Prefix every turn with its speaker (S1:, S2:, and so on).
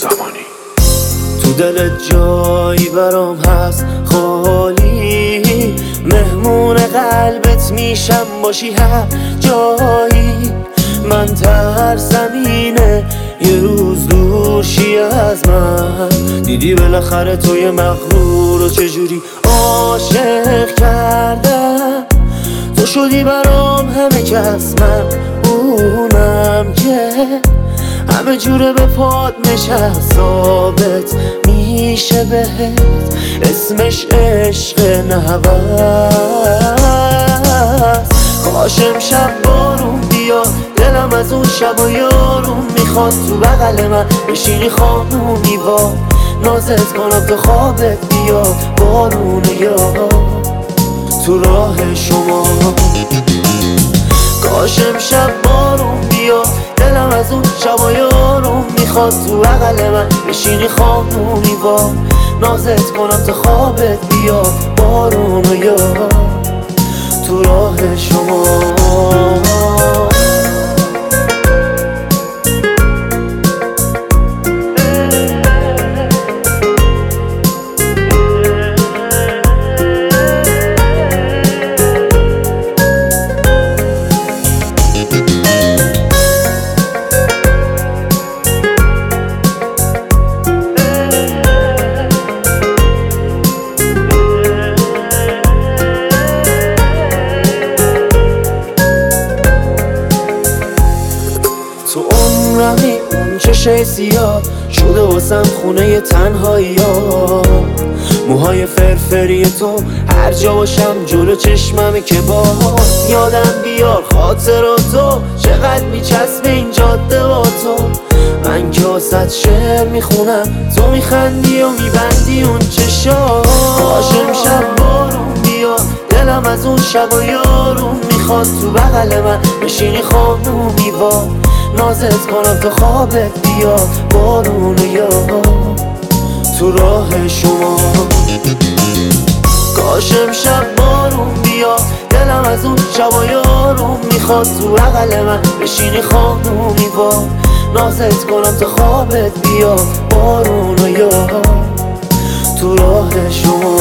S1: زمانی.
S2: تو دلت جایی برام هست خالی، مهمون قلبت میشم باشی هر جایی. من ترسم اینه یه روز دور شی از من، دیدی بالاخره توی مغرور و چجوری عاشق کردم. تو شدی برام همه کس، من اونم که همه جوره به پاد نشست. ثابت میشه بهت اسمش عشق نه هوس. کاش امشب بارون بیاد، دلم از اون شب و یارون میخواد تو بغل من بشینی خانومی با نازت کنم تا خوابت بیاد. بارون یاد تو راه شما، کاش امشب بارون بیاد، دلم از اون شب و یارون میخواد تو بغل من بشینی خانومی با نازت کنم تا خوابت بیاد. بارون یاد تو راه شما. تو عمرمی اون چشای سیاه شده واسم خونه تنهایی ها. موهای فرفری تو هر جا باشم جلو چشممه که باز یادم بیار خاطراتو چقدر میچسبه این جاده با تو. من که واسط شعر میخونم، تو میخندی و میبندی اون چشا. کاش امشب بارون بیاد، دلم از اون شب و یارون میخواد تو بغل من بشینی خانومی با نازت کنم تا خوابت بیاد. بارون یاد تو راه شما، کاش امشب بارون بیاد، دلم از اون شب و یارون میخواد تو بغل من بشینی خانومی با نازت کنم تا خوابت بیاد. بارون یاد تو راه شما.